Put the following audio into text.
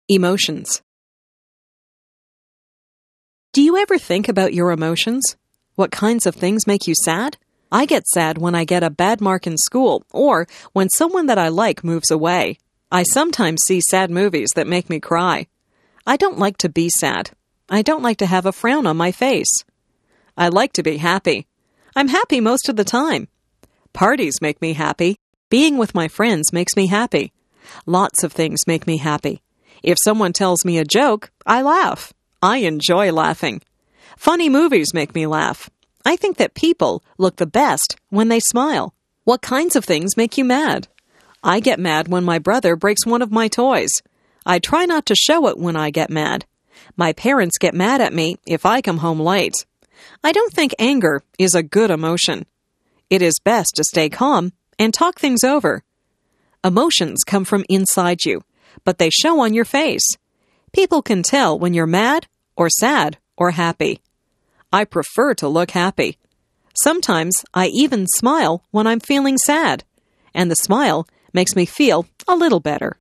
Emotions. Do you ever think about your emotions? What kinds of things make you sad? I get sad when I get a bad mark in school or when someone that I like moves away. I sometimes see sad movies that make me cry. I don't like to be sad. I don't like to have a frown on my face. I like to be happy. I'm happy most of the time. Parties make me happy. Being with my friends makes me happy. Lots of things make me happy. If someone tells me a joke, I laugh. I enjoy laughing. Funny movies make me laugh. I think that people look the best when they smile. What kinds of things make you mad? I get mad when my brother breaks one of my toys. I try not to show it when I get mad. My parents get mad at me if I come home late. I don't think anger is a good emotion. It is best to stay calm and talk things over. Emotions come from inside you, but they show on your face. People can tell when you're mad or sad or happy. I prefer to look happy. Sometimes I even smile when I'm feeling sad, and the smile makes me feel a little better.